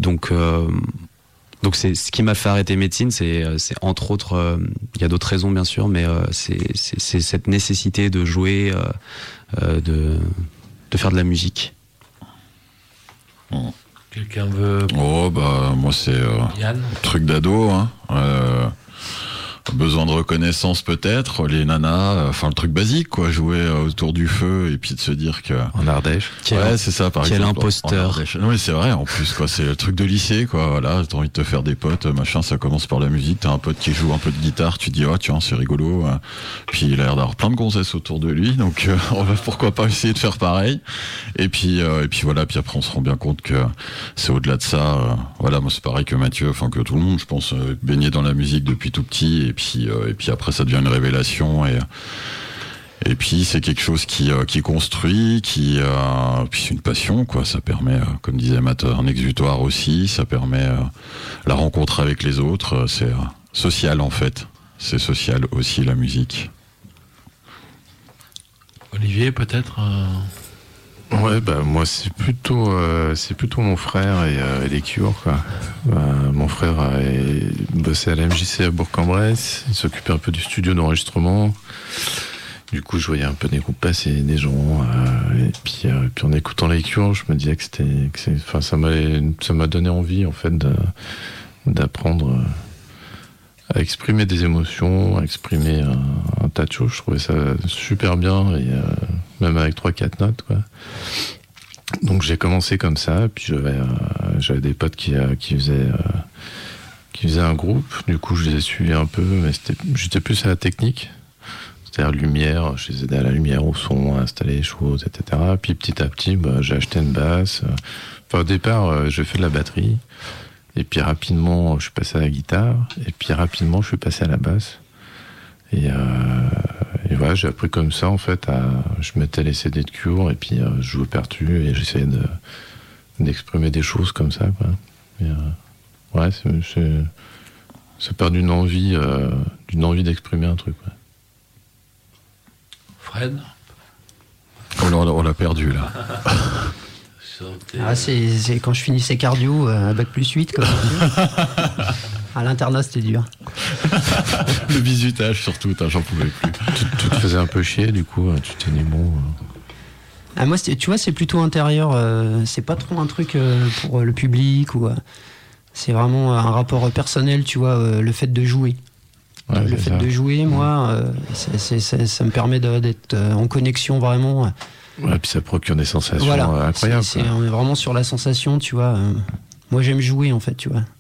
Donc c'est ce qui m'a fait arrêter médecine, c'est entre autres, il y a d'autres raisons bien sûr, mais c'est cette nécessité de jouer, de faire de la musique. Quelqu'un veut? Moi c'est Yann, truc d'ado, hein. Besoin de reconnaissance peut-être, les nanas, le truc basique, quoi, jouer autour du feu et puis de se dire que en Ardèche. Ouais, c'est ça, par quel exemple. imposteur. Non mais c'est vrai, en plus, quoi, c'est le truc de lycée, quoi. Voilà, t'as envie de te faire des potes, machin, ça commence par la musique. T'as un pote qui joue un peu de guitare, tu te dis tiens, c'est rigolo. Puis il a l'air d'avoir plein de gonzesses autour de lui, donc on va pourquoi pas essayer de faire pareil. Et puis voilà, puis après on se rend bien compte que c'est au-delà de ça. Voilà, moi c'est pareil que Mathieu, que tout le monde, je pense, baigné dans la musique depuis tout petit. Et puis après ça devient une révélation et puis c'est quelque chose qui construit, puis c'est une passion, quoi. Ça permet, comme disait Matt, un exutoire aussi. Ça permet la rencontre avec les autres. C'est social en fait. C'est social aussi la musique. Olivier, peut-être. Ouais, moi c'est plutôt mon frère et les Cure, quoi. Mon frère bossait à la MJC à Bourg-en-Bresse, il s'occupait un peu du studio d'enregistrement. Du coup, je voyais un peu des groupes passer, des gens, et puis en écoutant les Cure, je me disais que ça m'a donné envie en fait d'apprendre à exprimer des émotions, à exprimer un tas de choses. Je trouvais ça super bien, et même avec 3-4 notes, quoi. Donc j'ai commencé comme ça, puis j'avais des potes qui faisaient un groupe. Du coup, je les ai suivis un peu, mais j'étais plus à la technique. C'est-à-dire lumière, je les aidais à la lumière, au son, à installer les choses, etc. Puis petit à petit, j'ai acheté une basse. Au départ, j'ai fait de la batterie. Et puis rapidement, je suis passé à la guitare. Et puis rapidement, je suis passé à la basse. Et voilà, j'ai appris comme ça, en fait. Je mettais les CD de Cure, et puis je jouais perdu, et j'essayais d'exprimer des choses comme ça, quoi. Et, ouais, ça part d'une envie d'exprimer un truc, ouais. Fred? On l'a perdu, là. C'est quand je finissais cardio, à bac plus 8, comme à l'internat, c'était dur. Le bisutage, surtout, j'en pouvais plus. Tu te faisais un peu chier, du coup, tu t'es dit bon. Moi, tu vois, c'est plutôt intérieur. C'est pas trop un truc pour le public, ou c'est vraiment un rapport personnel, tu vois, le fait de jouer. Ouais, le c'est fait ça. de jouer, moi, ça me permet d'être en connexion vraiment. Ouais, puis ça procure des sensations Voilà, incroyables. on est vraiment sur la sensation, tu vois. Moi, j'aime jouer, en fait, tu vois.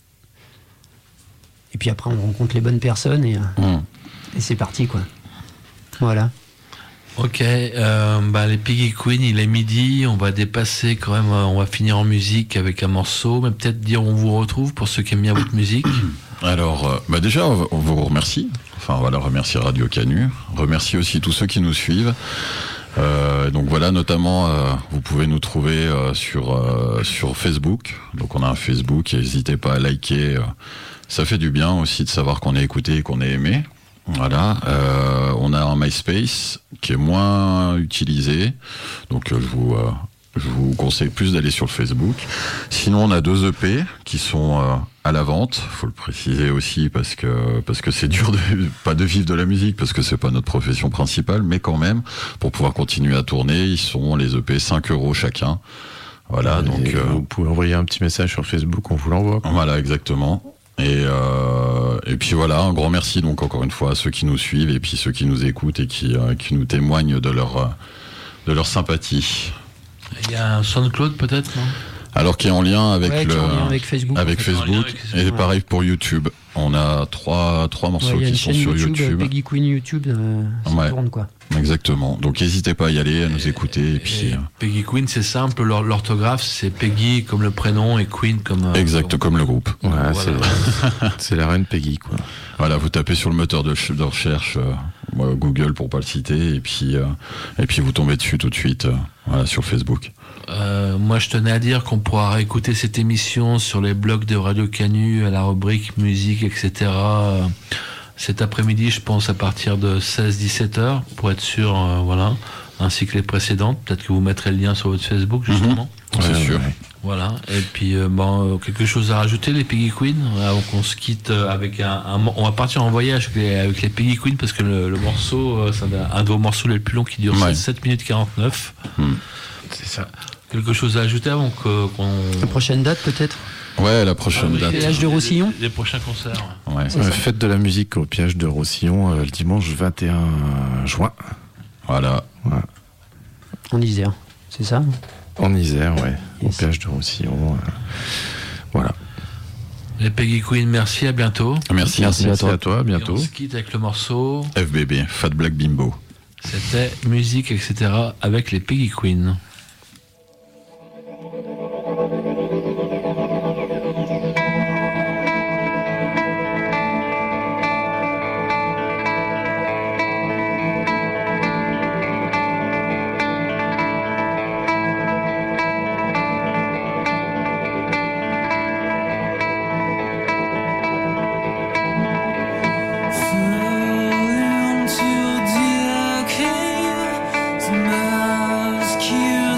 Et puis après, on rencontre les bonnes personnes et c'est parti, quoi. Voilà. Ok, les Piggy Queen, il est midi, on va dépasser quand même, on va finir en musique avec un morceau, mais peut-être dire où on vous retrouve pour ceux qui aiment bien votre musique. Alors, déjà, on vous remercie. Enfin, voilà, remercie Radio Canu. Remercie aussi tous ceux qui nous suivent. Donc voilà, notamment, vous pouvez nous trouver sur Facebook. Donc on a un Facebook, et n'hésitez pas à liker. Ça fait du bien aussi de savoir qu'on est écouté et qu'on est aimé. Voilà. On a un MySpace qui est moins utilisé. Donc je vous conseille plus d'aller sur le Facebook. Sinon, on a 2 EP qui sont à la vente. Faut le préciser aussi parce que c'est dur pas de vivre de la musique parce que c'est pas notre profession principale, mais quand même pour pouvoir continuer à tourner, ils sont les EP 5 € chacun. Voilà. Donc vous pouvez envoyer un petit message sur Facebook, on vous l'envoie. voilà, exactement. Et puis voilà, un grand merci donc encore une fois à ceux qui nous suivent et puis ceux qui nous écoutent et qui nous témoignent de leur sympathie. Il y a un SoundCloud peut-être, non? Alors qui est en lien avec Ouais, qui est en lien avec Facebook. avec En fait, en lien Facebook avec Facebook, et ouais. pareil pour YouTube. On a trois morceaux Il y a qui une sont chaîne sur YouTube. Peggy Queen YouTube, ça Ouais. tourne, quoi. Exactement. Donc n'hésitez pas à y aller, à nous écouter et puis Peggy Queen, c'est simple, l'orthographe c'est Peggy comme le prénom et Queen comme... exact comme le groupe. Ouais, Voilà. c'est la reine Peggy, quoi. Voilà, vous tapez sur le moteur de recherche Google pour pas le citer et puis vous tombez dessus tout de suite voilà sur Facebook. Moi je tenais à dire qu'on pourra réécouter cette émission sur les blogs de Radio Canu, à la rubrique musique, etc. Cet après-midi, je pense à partir de 16-17 heures, pour être sûr, voilà, ainsi que les précédentes. Peut-être que vous mettrez le lien sur votre Facebook, justement. C'est Ouais, sûr. ouais. Voilà. Et puis, quelque chose à rajouter, les Peggy Queen, avant qu'on se quitte avec on va partir en voyage avec les Peggy Queen, parce que le morceau, c'est un de vos morceaux les plus longs qui dure Ouais. 7 minutes 49. C'est ça. Quelque chose à ajouter avant qu'on... La prochaine date, peut-être. Ouais, la prochaine date. Péage de Roussillon. Les prochains concerts. Ouais. Fête de la musique au Piège de Roussillon le dimanche 21 juin. Voilà. En Isère, c'est ça? En Isère, ouais. Au Yes. Piège de Roussillon. Voilà. Les Peggy Queen, merci, à bientôt. Merci. Merci à toi. À toi, Et bientôt. on se quitte avec le morceau. FBB, Fat Black Bimbo. C'était musique, etc. avec les Peggy Queen. Fall into the cave, the mask you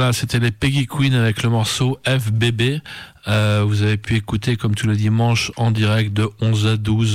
Voilà, c'était les Peggy Queen avec le morceau FBB. Vous avez pu écouter comme tous les dimanches en direct de 11 à 12